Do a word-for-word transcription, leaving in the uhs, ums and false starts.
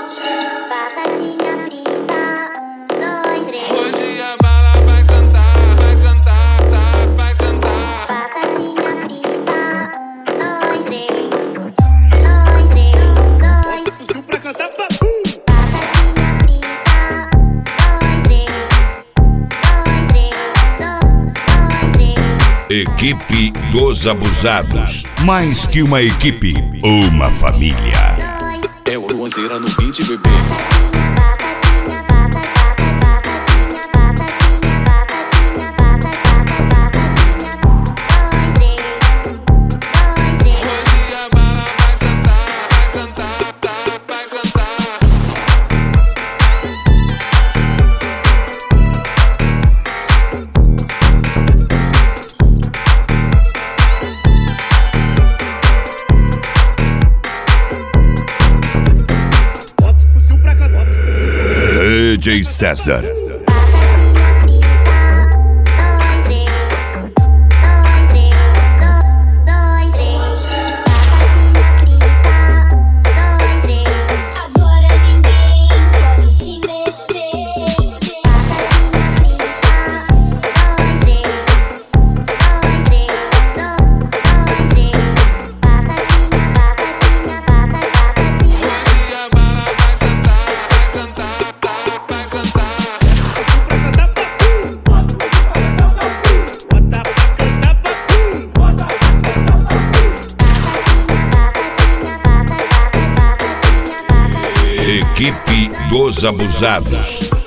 Batatinha frita, um, dois, três. Hoje a bala vai cantar, vai cantar, tá, vai cantar. Batatinha frita, um, dois, três. Dois, três, dois. Subiu pra cantar, papu! Batatinha frita, um, dois, três. Dois, três, dois, três. Equipe dos Abusados. Mais que uma equipe, uma família. É o Luanzeira no beat, bebê. Hoje a bala vai cantar, vai cantar, tá, vai cantar. Bota o fuzil pra cantar, bota o fuzil. D J César. Agora ninguém pode se mexer. Hoje a bala vai cantar, vai cantar, tá, vai cantar. Pra cantar, papu! Bota pra cantar, papu! Bota pra cantar, papu! Equipe dos Abusados.